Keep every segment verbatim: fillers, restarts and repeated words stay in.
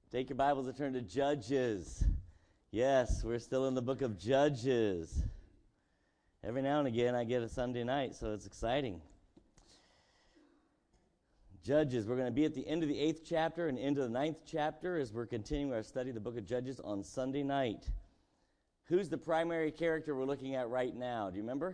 Take your Bibles and turn to Judges. Yes, we're still in the book of Judges. Every now and again I get a Sunday night, so it's exciting. Judges, we're going to be at the end of the eighth chapter and into the ninth chapter as we're continuing our study of the book of Judges on Sunday night. Who's the primary character we're looking at right now? Do you remember?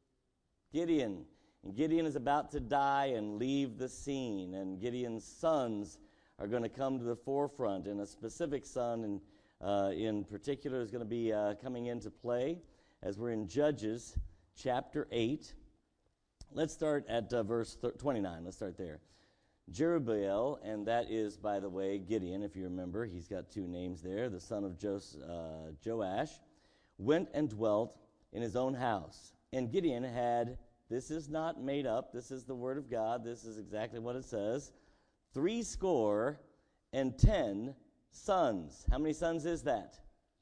Gideon. And Gideon is about to die and leave the scene, and Gideon's sons are going to come to the forefront, and a specific son in, uh, in particular is going to be uh, coming into play as we're in Judges chapter eight. Let's start at uh, verse twenty-nine. Let's start there. Jerubbaal, and that is, by the way, Gideon, if you remember. He's got two names there. The son of Jos- uh, Joash went and dwelt in his own house. And Gideon had, this is not made up, this is the word of God, this is exactly what it says, three score and ten sons. How many sons is that?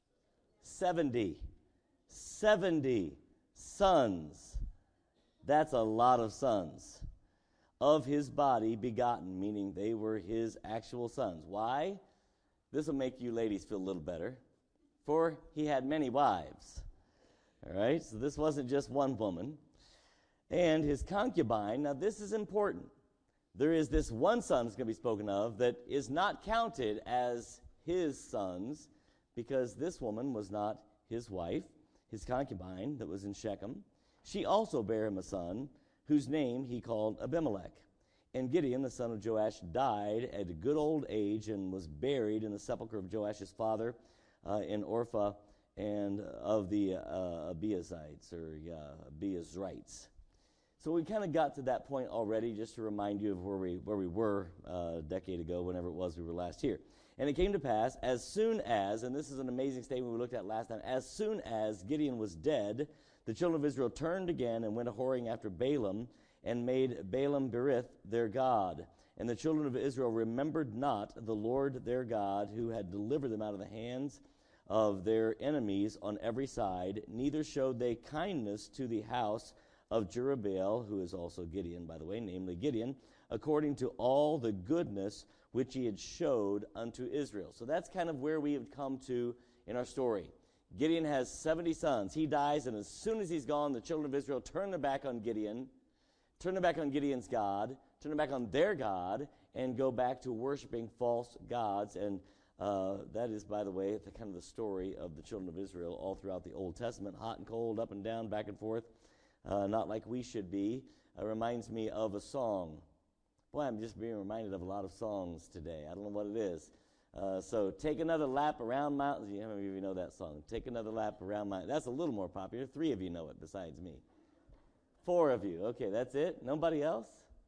Seventy. Seventy sons. That's a lot of sons. Of his body begotten, meaning they were his actual sons. Why? This will make you ladies feel a little better. For he had many wives. All right, so this wasn't just one woman. And his concubine, now this is important. There is this one son that's going to be spoken of that is not counted as his sons because this woman was not his wife, his concubine that was in Shechem. She also bare him a son, whose name he called Abimelech. And Gideon, the son of Joash, died at a good old age and was buried in the sepulchre of Joash's father uh, in Orpha and of the uh, Abiezrites, or uh, Abiezrites. So we kind of got to that point already, just to remind you of where we where we were uh, a decade ago, whenever it was we were last here. And it came to pass, as soon as, and this is an amazing statement we looked at last time, as soon as Gideon was dead, the children of Israel turned again and went a-whoring after Balaam, and made Baalim-berith their god. And the children of Israel remembered not the Lord their God, who had delivered them out of the hands of their enemies on every side, neither showed they kindness to the house of Jerubbaal, who is also Gideon, by the way, namely Gideon, according to all the goodness which he had showed unto Israel. So that's kind of where we have come to in our story. Gideon has seventy sons. He dies, and as soon as he's gone, the children of Israel turn their back on Gideon, turn their back on Gideon's God, turn their back on their God, and go back to worshiping false gods. And uh, that is, by the way, the kind of the story of the children of Israel all throughout the Old Testament, hot and cold, up and down, back and forth. Uh, not like we should be. It reminds me of a song. Boy, I'm just being reminded of a lot of songs today. I don't know what it is. Uh, so, take another lap around mountains. How many of you know that song? Take another lap around mountains. That's a little more popular. Three of you know it besides me. Four of you. Okay, that's it? Nobody else?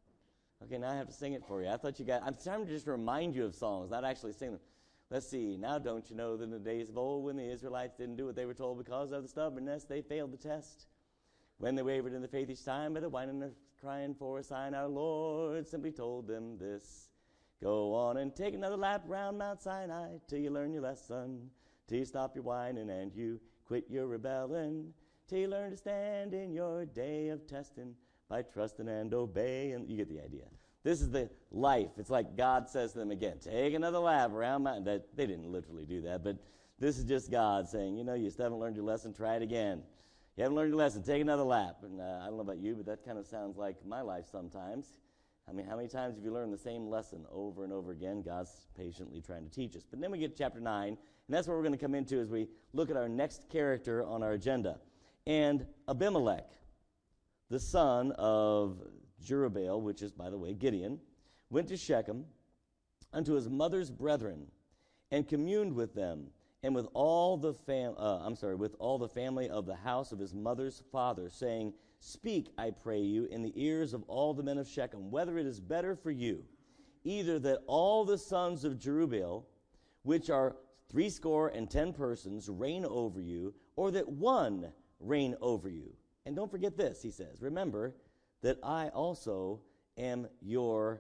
Okay, now I have to sing it for you. I thought you guys, I'm trying to just remind you of songs, not actually sing them. Let's see. Now, don't you know that in the days of old, when the Israelites didn't do what they were told because of the stubbornness, they failed the test. When they wavered in the faith each time, by the whining and crying for a sign, our Lord simply told them this: go on and take another lap round Mount Sinai till you learn your lesson, till you stop your whining and you quit your rebelling, till you learn to stand in your day of testing by trusting and obeying. You get the idea. This is the life. It's like God says to them again, take another lap around Mount. That, they didn't literally do that, but this is just God saying, you know, you still haven't learned your lesson, try it again. You haven't learned your lesson, take another lap. And uh, I don't know about you, but that kind of sounds like my life sometimes. I mean, how many times have you learned the same lesson over and over again? God's patiently trying to teach us. But then we get to chapter nine, and that's what we're going to come into as we look at our next character on our agenda. And Abimelech, the son of Jerubbaal, which is, by the way, Gideon, went to Shechem unto his mother's brethren, and communed with them, and with all the fam- uh, I'm sorry, with all the family of the house of his mother's father, saying, speak, I pray you, in the ears of all the men of Shechem, whether it is better for you, either that all the sons of Jerubbaal, which are threescore and ten persons, reign over you, or that one reign over you. And don't forget this, he says, remember that I also am your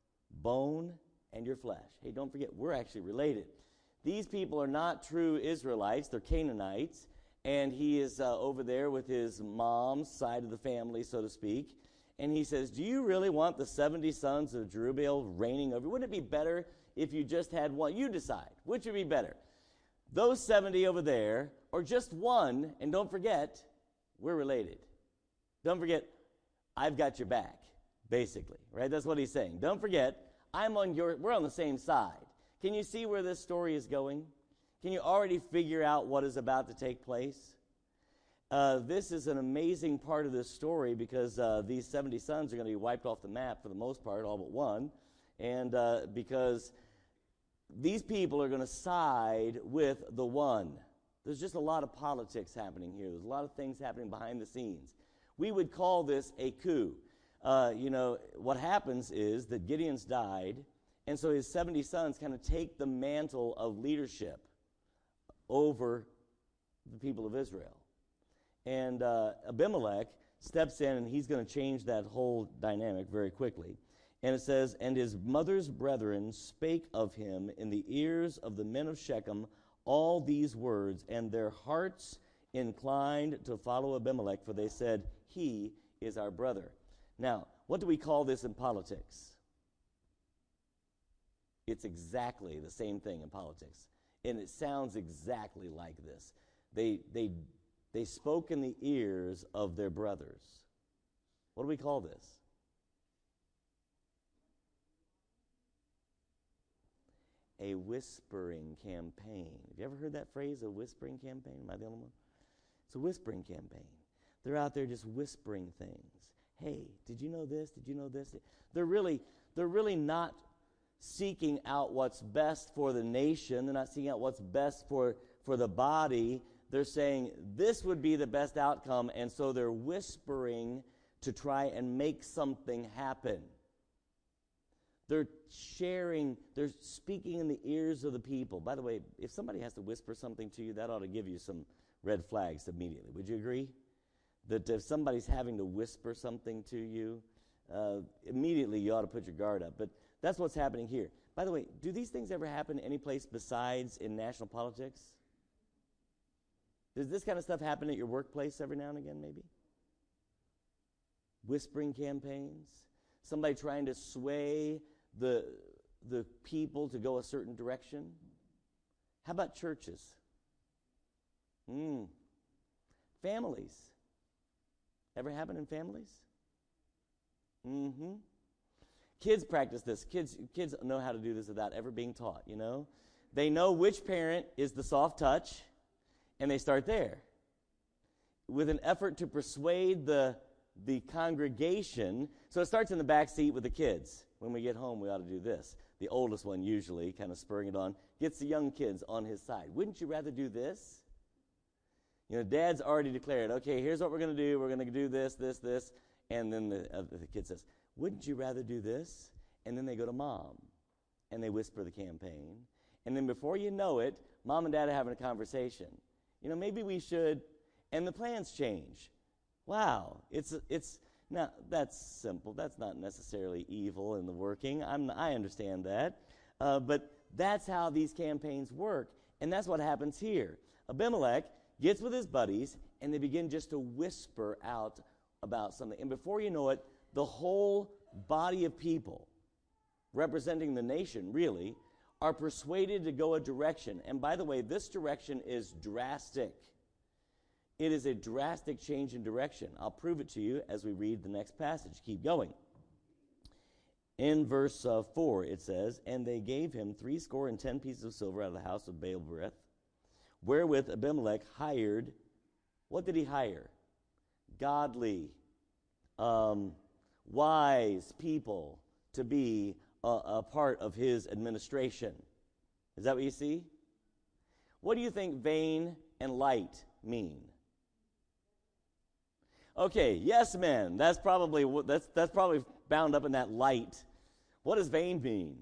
bone and your flesh. Hey, don't forget, we're actually related. These people are not true Israelites, they're Canaanites, and he is uh, over there with his mom's side of the family, so to speak, And he says, do you really want the seventy sons of Jerubbaal reigning over you? Wouldn't it be better if you just had one? You decide. Which would be better? Those seventy over there, or just one, and don't forget, we're related. Don't forget, I've got your back, basically, right? That's what he's saying. Don't forget, I'm on your, we're on the same side. Can you see where this story is going? Can you already figure out what is about to take place? Uh, this is an amazing part of this story because uh, these seventy sons are going to be wiped off the map for the most part, all but one, and uh, because these people are going to side with the one. There's just a lot of politics happening here. There's a lot of things happening behind the scenes. We would call this a coup. Uh, you know, what happens is that Gideon's died, and so his seventy sons kind of take the mantle of leadership over the people of Israel. And uh, Abimelech steps in, and he's going to change that whole dynamic very quickly. And it says, and his mother's brethren spake of him in the ears of the men of Shechem all these words, and their hearts inclined to follow Abimelech, for they said, he is our brother. Now, what do we call this in politics? It's exactly the same thing in politics. And it sounds exactly like this. They, they, they spoke in the ears of their brothers. What do we call this? A whispering campaign. Have you ever heard that phrase, a whispering campaign? Am I the only one? It's a whispering campaign. They're out there just whispering things. Hey, did you know this? Did you know this? They're really, they're really not seeking out what's best for the nation. They're not seeking out what's best for, for the body. They're saying this would be the best outcome, and so they're whispering to try and make something happen. They're sharing, they're speaking in the ears of the people. By the way, if somebody has to whisper something to you, that ought to give you some red flags immediately. Would you agree? That if somebody's having to whisper something to you, uh, immediately you ought to put your guard up. But that's what's happening here. By the way, do these things ever happen any place besides in national politics? Does this kind of stuff happen at your workplace every now and again, maybe? Whispering campaigns? Somebody trying to sway the, the people to go a certain direction? How about churches? Mm. Families. Ever happen in families? Mm-hmm. Kids practice this. Kids, kids know how to do this without ever being taught, you know? They know which parent is the soft touch, and they start there. With an effort to persuade the, the congregation. So it starts in the back seat with the kids. When we get home, we ought to do this. The oldest one, usually, kind of spurring it on, gets the young kids on his side. Wouldn't you rather do this? You know, Dad's already declared, okay, here's what we're going to do. We're going to do this, this, this. And then the, uh, the kid says, wouldn't you rather do this? And then they go to Mom, and they whisper the campaign. And then before you know it, Mom and Dad are having a conversation. You know, maybe we should, and the plans change. Wow, it's, it's now, that's simple. That's not necessarily evil in the working. I'm, I understand that. Uh, but that's how these campaigns work, and that's what happens here. Abimelech gets with his buddies, and they begin just to whisper out about something. And before you know it, the whole body of people, representing the nation, really, are persuaded to go a direction. And by the way, this direction is drastic. It is a drastic change in direction. I'll prove it to you as we read the next passage. Keep going. In verse uh, four, it says, and they gave him threescore and ten pieces of silver out of the house of Baal-berith, wherewith Abimelech hired, what did he hire? Godly, um, wise people to be a, a part of his administration. Is that what you see? What do you think vain and light mean? Okay, yes, men. That's probably that's that's probably bound up in that light. What does vain mean?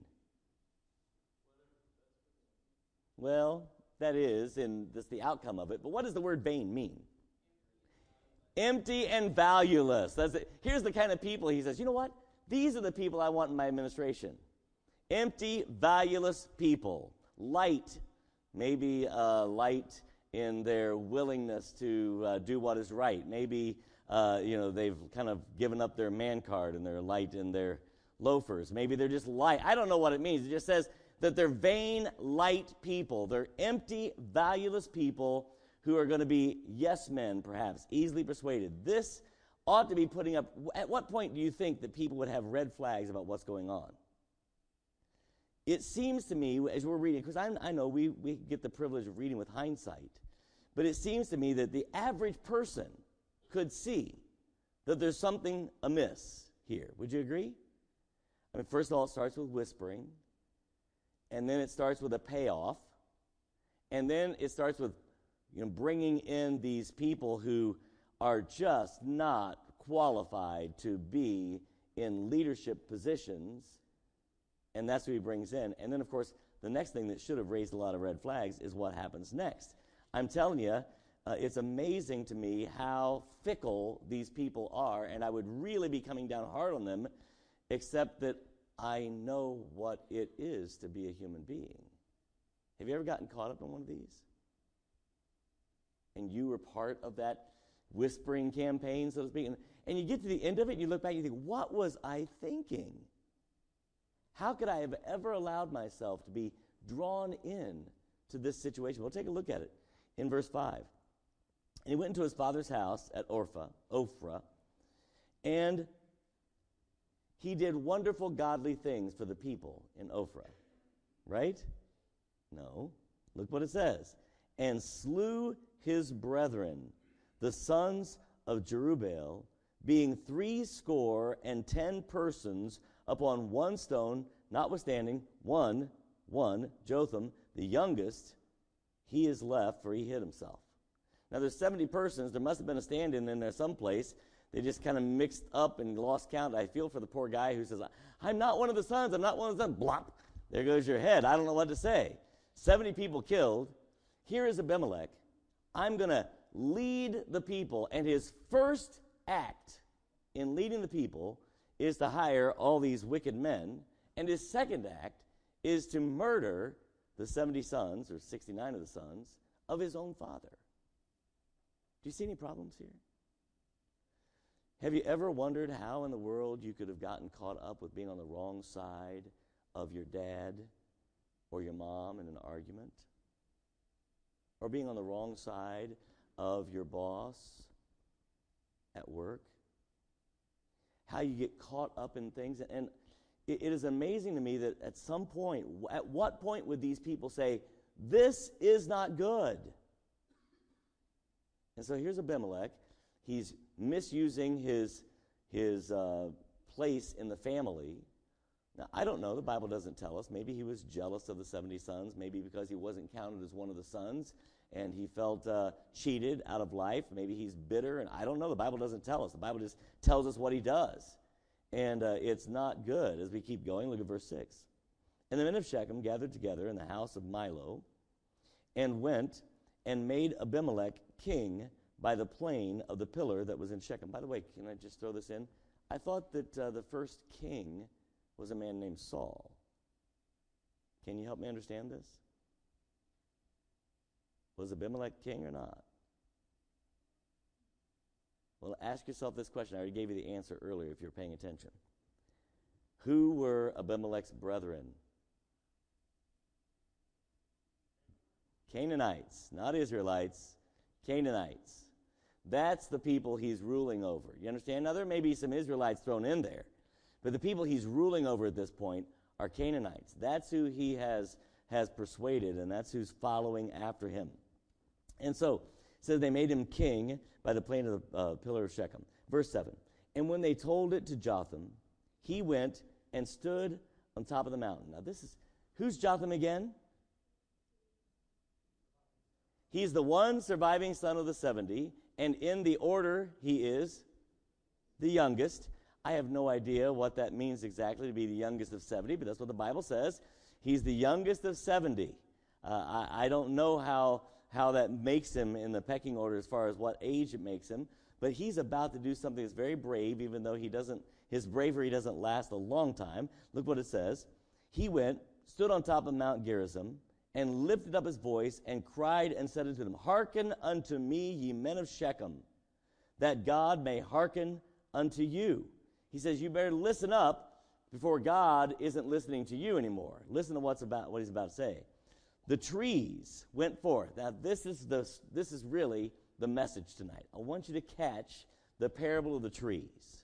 Well, that is, and that's the outcome of it. But what does the word vain mean? Empty and valueless. That's it. Here's the kind of people he says, you know what? These are the people I want in my administration. Empty, valueless people. Light, maybe uh, light in their willingness to uh, do what is right. Maybe uh, you know, they've kind of given up their man card and they're light in their loafers. Maybe they're just light. I don't know what it means. It just says that they're vain, light people. They're empty, valueless people who are going to be yes men, perhaps, easily persuaded. This ought to be putting up, at what point do you think that people would have red flags about what's going on? It seems to me, as we're reading, because I know we, we get the privilege of reading with hindsight, but it seems to me that the average person could see that there's something amiss here. Would you agree? I mean, first of all, it starts with whispering, and then it starts with a payoff, and then it starts with, you know, bringing in these people who are just not qualified to be in leadership positions, and that's who he brings in. And then, of course, the next thing that should have raised a lot of red flags is what happens next. I'm telling you, uh, it's amazing to me how fickle these people are, and I would really be coming down hard on them, except that I know what it is to be a human being. Have you ever gotten caught up in one of these? And you were part of that whispering campaign, so to speak. And, and you get to the end of it, and you look back, and you think, what was I thinking? How could I have ever allowed myself to be drawn in to this situation? Well, take a look at it in verse five. And he went into his father's house at Orpha, Ophrah, and he did wonderful godly things for the people in Ophrah. Right? No. Look what it says. And slew his brethren, the sons of Jerubbaal, being three score and ten persons upon one stone, notwithstanding one, one, Jotham, the youngest, he is left, for he hid himself. Now there's seventy persons. There must have been a stand-in in there someplace. They just kind of mixed up and lost count. I feel for the poor guy who says, I'm not one of the sons, I'm not one of the sons. Blop, there goes your head. I don't know what to say. seventy people killed. Here is Abimelech. I'm going to lead the people, and his first act in leading the people is to hire all these wicked men, and his second act is to murder the seventy sons, or sixty-nine of the sons, of his own father. Do you see any problems here? Have you ever wondered how in the world you could have gotten caught up with being on the wrong side of your dad or your mom in an argument? Or being on the wrong side of your boss at work? How you get caught up in things. And it, it is amazing to me that at some point, at what point would these people say, this is not good? And so here's Abimelech. He's misusing his, his uh, place in the family. Now, I don't know. The Bible doesn't tell us. Maybe he was jealous of the seventy sons. Maybe because he wasn't counted as one of the sons, and he felt uh, cheated out of life. Maybe he's bitter, and I don't know. The Bible doesn't tell us. The Bible just tells us what he does. And uh, it's not good. As we keep going, look at verse six. And the men of Shechem gathered together in the house of Milo and went and made Abimelech king by the plain of the pillar that was in Shechem. By the way, can I just throw this in? I thought that uh, the first king was a man named Saul. Can you help me understand this? Was Abimelech king or not? Well, ask yourself this question. I already gave you the answer earlier if you're paying attention. Who were Abimelech's brethren? Canaanites, not Israelites, Canaanites. That's the people he's ruling over. You understand? Now, there may be some Israelites thrown in there, but the people he's ruling over at this point are Canaanites. That's who he has, has persuaded, and that's who's following after him. And so, it says they made him king by the plain of the uh, pillar of Shechem. Verse seven, and when they told it to Jotham, he went and stood on top of the mountain. Now, this is, who's Jotham again? He's the one surviving son of the seventy, and in the order, he is the youngest. I have no idea what that means exactly, to be the youngest of seventy, but that's what the Bible says. He's the youngest of seventy. Uh, I, I don't know how, how that makes him in the pecking order as far as what age it makes him, but he's about to do something that's very brave, even though he doesn't, his bravery doesn't last a long time. Look what it says. He went, stood on top of Mount Gerizim, and lifted up his voice, and cried and said unto them, Hearken unto me, ye men of Shechem. that God may hearken unto you. He says you better listen up before God isn't listening to you anymore. Listen to what's about what he's about to say. The trees went forth. Now this is the this is really the message tonight. I want you to catch the parable of the trees.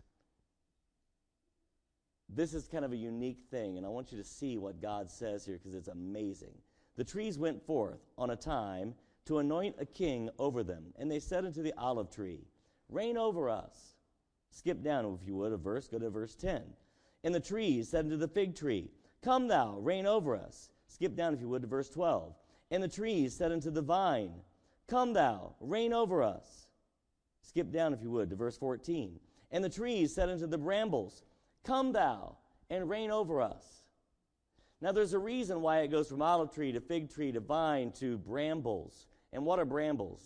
This is kind of a unique thing, and I want you to see what God says here because it's amazing. The trees went forth on a time to anoint a king over them, and they said unto the olive tree, reign over us. Skip down, if you would, a verse. Go to verse ten. And the trees said unto the fig tree, come thou, reign over us. Skip down, if you would, to verse twelve. And the trees said unto the vine, come thou, reign over us. Skip down, if you would, to verse fourteen. And the trees said unto the brambles, come thou, and reign over us. Now there's a reason why it goes from olive tree to fig tree to vine to brambles. And what are brambles?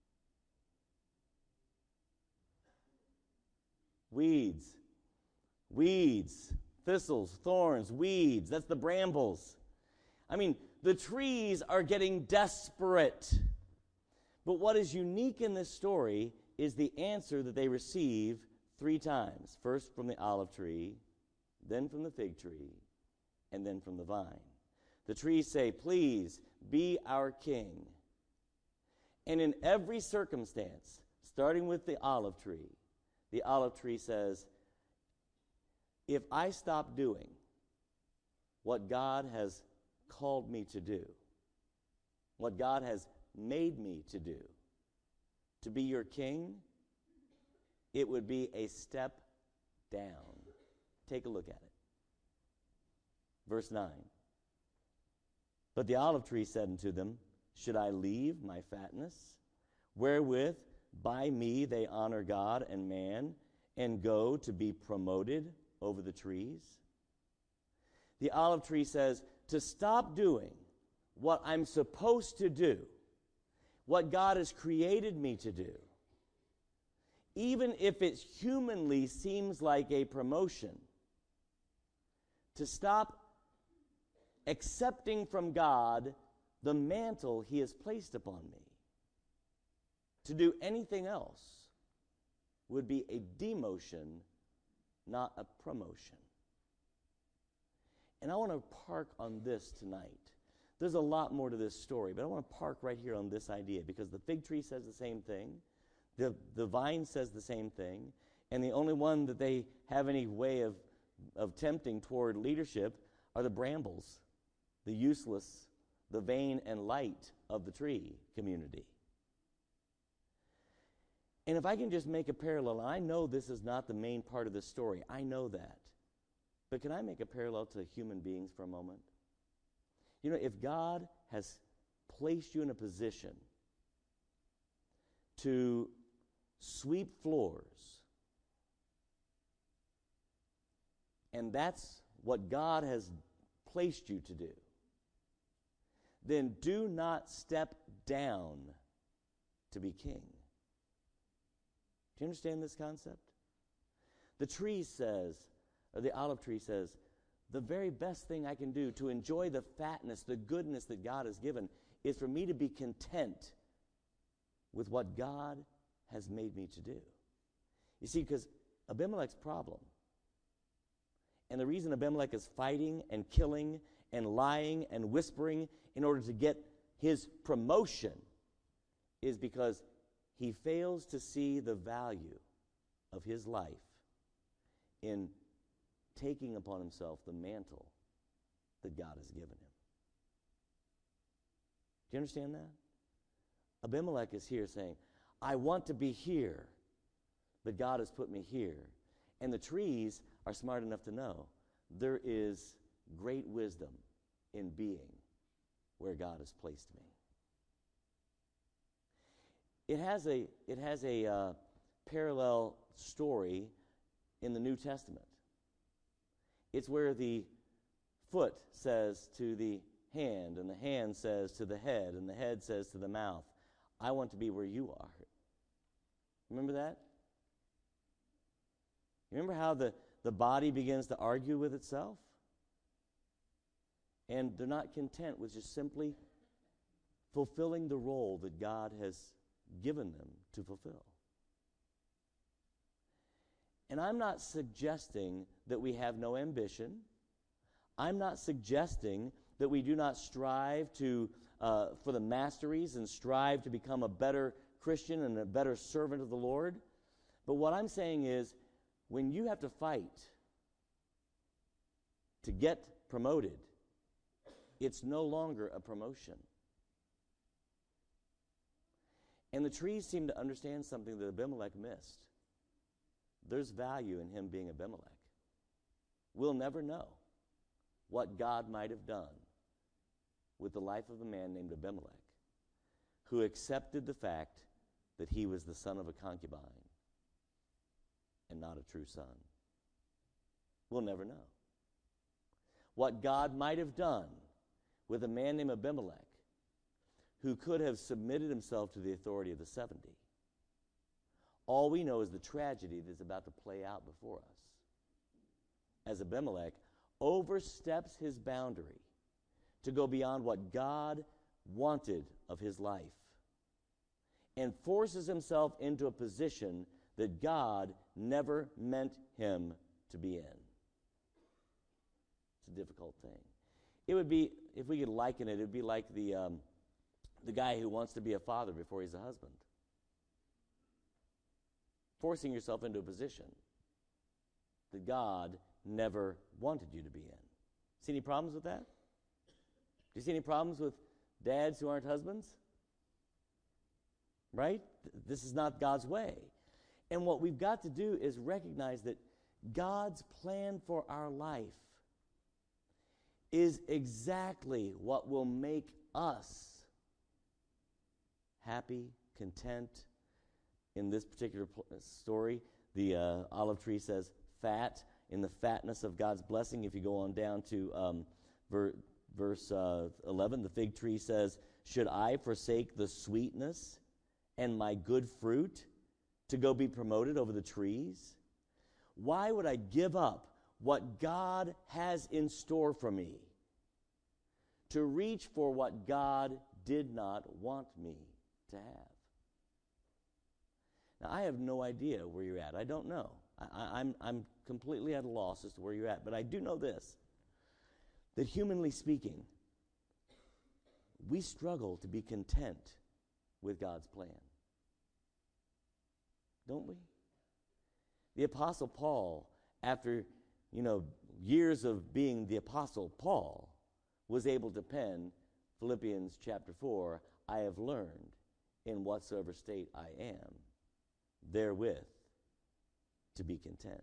Weeds. Weeds. Thistles, thorns, weeds. That's the brambles. I mean, the trees are getting desperate. But what is unique in this story is the answer that they receive three times. First from the olive tree, then from the fig tree, and then from the vine. The trees say, please be our king. And in every circumstance, starting with the olive tree, the olive tree says, if I stop doing what God has called me to do, what God has made me to do, to be your king, it would be a step down. Take a look at it. Verse nine. But the olive tree said unto them, should I leave my fatness, wherewith by me they honor God and man, and go to be promoted over the trees? The olive tree says, to stop doing what I'm supposed to do, what God has created me to do, even if it humanly seems like a promotion, to stop accepting from God the mantle he has placed upon me. To do anything else would be a demotion, not a promotion. And I want to park on this tonight. There's a lot more to this story, but I want to park right here on this idea because the fig tree says the same thing. The, the vine says the same thing. And the only one that they have any way of, of tempting toward leadership are the brambles, the useless, the vain and light of the tree community. And if I can just make a parallel, and I know this is not the main part of the story, I know that. But can I make a parallel to human beings for a moment? You know, if God has placed you in a position to sweep floors, and that's what God has placed you to do, then do not step down to be king. Do you understand this concept? The tree says, or the olive tree says, the very best thing I can do to enjoy the fatness, the goodness that God has given, is for me to be content with what God has made me to do. You see, because Abimelech's problem, and the reason Abimelech is fighting and killing and lying and whispering in order to get his promotion is because he fails to see the value of his life in taking upon himself the mantle that God has given him. Do you understand that? Abimelech is here saying, I want to be here, but God has put me here. And the trees are smart enough to know there is great wisdom in being where God has placed me. It has a, it has a uh, parallel story in the New Testament. It's where the foot says to the hand, and the hand says to the head, and the head says to the mouth, I want to be where you are. Remember that? Remember how the, the body begins to argue with itself? And they're not content with just simply fulfilling the role that God has given them to fulfill. And I'm not suggesting that we have no ambition. I'm not suggesting that we do not strive to uh, for the masteries and strive to become a better Christian and a better servant of the Lord. But what I'm saying is, when you have to fight to get promoted, it's no longer a promotion. And the trees seem to understand something that Abimelech missed. There's value in him being Abimelech. We'll never know what God might have done with the life of a man named Abimelech, who accepted the fact that he was the son of a concubine and not a true son. We'll never know what God might have done with a man named Abimelech, who could have submitted himself to the authority of the seventy. All we know is the tragedy that's about to play out before us, as Abimelech oversteps his boundary to go beyond what God wanted of his life and forces himself into a position that God never meant him to be in. It's a difficult thing. It would be, if we could liken it, it would be like the um, the guy who wants to be a father before he's a husband. Forcing yourself into a position that God never wanted you to be in. See any problems with that? Do you see any problems with dads who aren't husbands? Right? This is not God's way. And what we've got to do is recognize that God's plan for our life is exactly what will make us happy, content. In this particular pl- story, the uh, olive tree says fat, in the fatness of God's blessing. If you go on down to um, ver- verse uh, eleven, the fig tree says, should I forsake the sweetness and my good fruit to go be promoted over the trees? Why would I give up what God has in store for me to reach for what God did not want me to have? Now, I have no idea where you're at. I don't know. I, I'm, I'm completely at a loss as to where you're at. But I do know this, that humanly speaking, we struggle to be content with God's plan. Don't we? The Apostle Paul, after, you know, years of being the Apostle Paul, was able to pen Philippians chapter four, I have learned in whatsoever state I am, therewith to be content.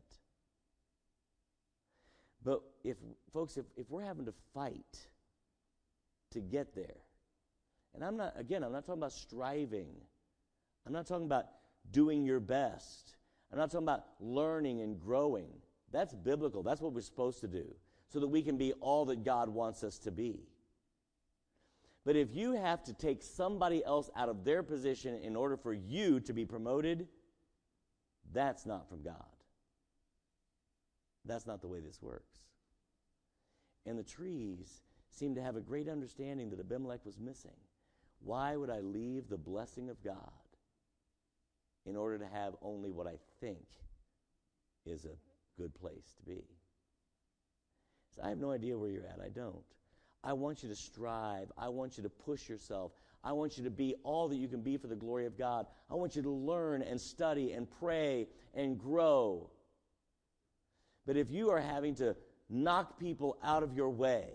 But if, folks, if, if we're having to fight to get there, and I'm not, again, I'm not talking about striving. I'm not talking about doing your best. I'm not talking about learning and growing. That's biblical. That's what we're supposed to do so that we can be all that God wants us to be. But if you have to take somebody else out of their position in order for you to be promoted, that's not from God. That's not the way this works. And the trees seem to have a great understanding that Abimelech was missing. Why would I leave the blessing of God in order to have only what I think is a good place to be? So I have no idea where you're at. I don't. I want you to strive. I want you to push yourself. I want you to be all that you can be for the glory of God. I want you to learn and study and pray and grow. But if you are having to knock people out of your way,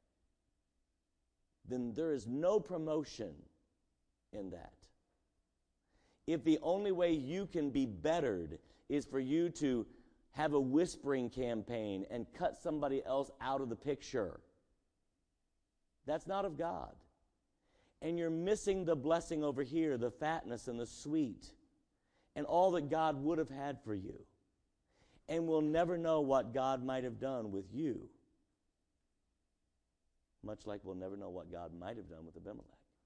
then there is no promotion in that. If the only way you can be bettered is for you to have a whispering campaign and cut somebody else out of the picture, that's not of God. And you're missing the blessing over here, the fatness and the sweet, and all that God would have had for you. And we'll never know what God might have done with you, much like we'll never know what God might have done with Abimelech.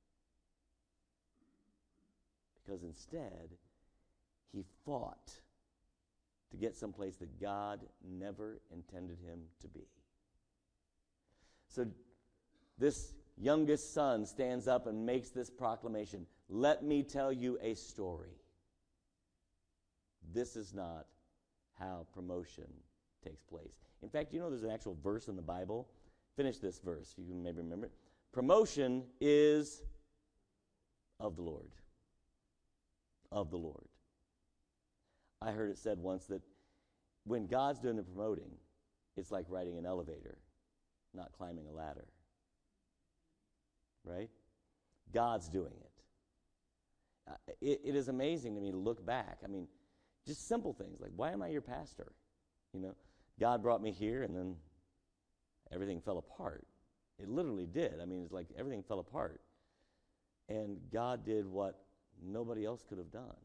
Because instead, he fought to get someplace that God never intended him to be. So this youngest son stands up and makes this proclamation. Let me tell you a story. This is not how promotion takes place. In fact, you know there's an actual verse in the Bible. Finish this verse. You can maybe remember it. Promotion is of the Lord. Of the Lord. I heard it said once that when God's doing the promoting, it's like riding an elevator, not climbing a ladder. Right? God's doing it. Uh, it. It is amazing to me to look back. I mean, just simple things like, why am I your pastor? You know, God brought me here and then everything fell apart. It literally did. I mean, it's like everything fell apart. And God did what nobody else could have done.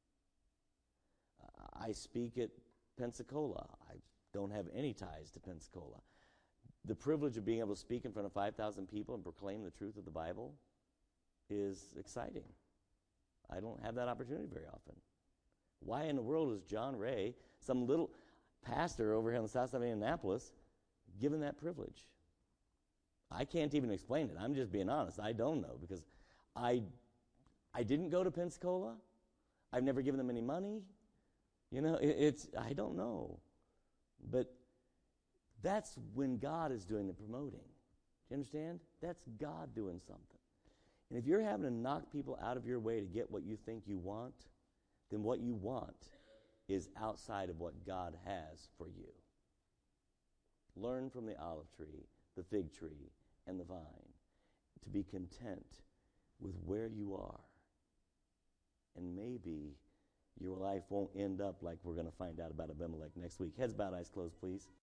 Uh, I speak at Pensacola. I don't have any ties to Pensacola. The privilege of being able to speak in front of five thousand people and proclaim the truth of the Bible is exciting. I don't have that opportunity very often. Why in the world is John Ray, some little pastor over here on the south side of Indianapolis, given that privilege? I can't even explain it. I'm just being honest. I don't know because I, I didn't go to Pensacola. I've never given them any money. You know, it, it's, I don't know. But that's when God is doing the promoting. Do you understand? That's God doing something. And if you're having to knock people out of your way to get what you think you want, then what you want is outside of what God has for you. Learn from the olive tree, the fig tree, and the vine to be content with where you are. And maybe your life won't end up like we're going to find out about Abimelech next week. Heads bowed, eyes closed, please.